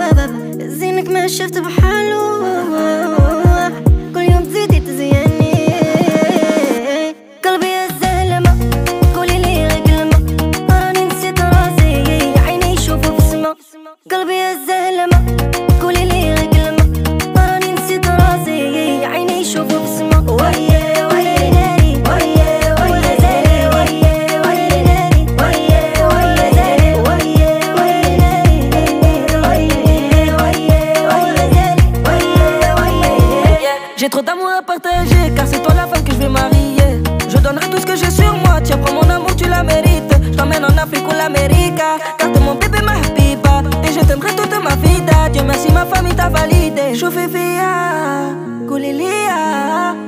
زينك ما شفت بحالو، كل يوم تزيدي تزيني. قلبي يا الزلمة قولي لي غير كلمة، راني نسيت راسي عيني يشوفوا في السما. قلبي يا الزلمة قولي لي غير كلمة، راني نسيت راسي عيني يشوفوا في السما. ويا ويا ناري ويا ويا زالي ويا ويا ناري ويا ويا زالي ويا ويا ناري ويا ويا ويا زالي ويا ويا. J'ai trop d'amour à partager, car c'est toi la femme que je vais marier. Je donnerai tout ce que j'ai sur moi, tiens prends mon amour, tu la mérites. Je t'emmène en Afrique ou l'Amérique, car t'es mon bébé ma habiba, et je t'aimerai toute ma vie. Dieu merci ma famille t'a validé. Chauffé fia, coulilia.